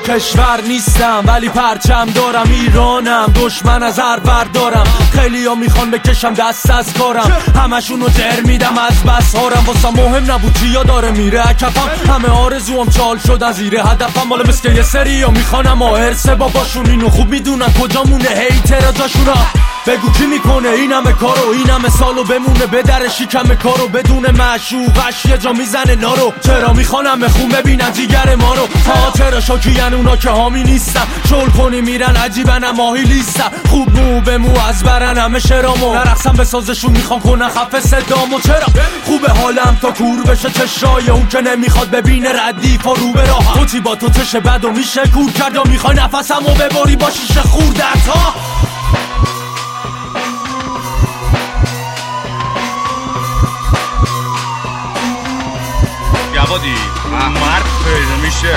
کشور نیستم ولی پرچم دارم، ایرانم دشمن از هر بردارم. خیلی ها میخوان بکشم دست از کارم، همشونو در میدم از بس هارم. واسه مهم نبود چیا داره میره اکفم، همه آرزوام چال شدن زیر هدفم. مال مسکه یه سری ها میخوانم هرسه باباشون، اینو خوب میدونن کجا مونه هیتر جاشونا. بگو کی میکنه این همه کارو، این همه سالو بمونه به در شکم کارو، بدون معشوقش یه جا میزنه نارو. چرا میخوانم خون ببینن جیگر ما رو، ها چرا شاکین اونا که حامی نیستن، شل کنی میرن عجیبن ماهی لیستن. خوب مو به مو از برن همه شرامو، نرقصم به سازشون میخوان کنن خفه صدامو. چرا خوبه حالم تا کور بشه چشای اون که نمیخواد ببینه ردیف و رو به راه. تو چی با تو چشه بد و میشه کور کرد، یا میخوای نفسمو ببری با شیشه خوردت ها. جوادی مرد پیدا میشه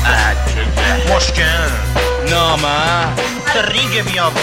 مشکن نامه رینگ بیابون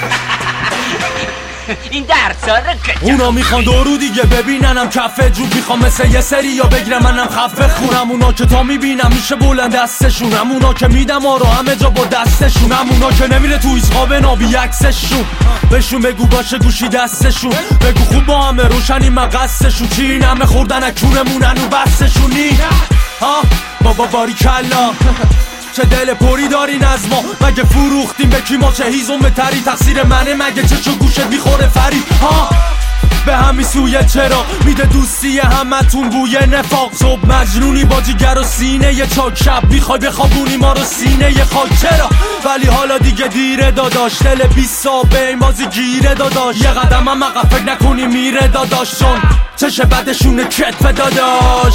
این درسا اونا میخوان دورو دیگه ببیننم کفه جوب، میخوام مثل یه سری یا بگیرم منم خفه خونم. اونا که تا میبینم میشه بلند دستشونم، اونا که میدم آرو همه جا با دستشونم، اونا که نمیره تو ایزقاب نابی عکسشون. بهشون بگو باشه گوشی دستشون، بگو خوب با همه روشنی مقصشون. چی این همه خوردن اکونمونن و بستشونی ها بابا باری کلا. چه دل پری دارین از ما، مگه فروختیم به کی ما، چه هیزم تری تقصیر منه مگه چشو گوشه میخوره فرید ها. به همین سویه چرا میده دوستی همتون بوی نفاق، صبح مجنونی با جیگر و سینه یه چاک، شب میخوای بخوابونی ما رو سینه یه خاک. چرا ولی حالا دیگه دیره داداش، دل 20 سال به این بازی گیره داداش. یه قدم هم عقب فکر نکنی میره داداش، چون چشه بدشونه کتف داداش.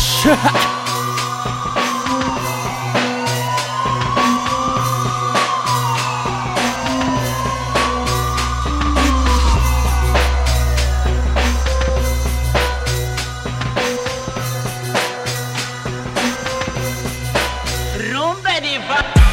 روم بدی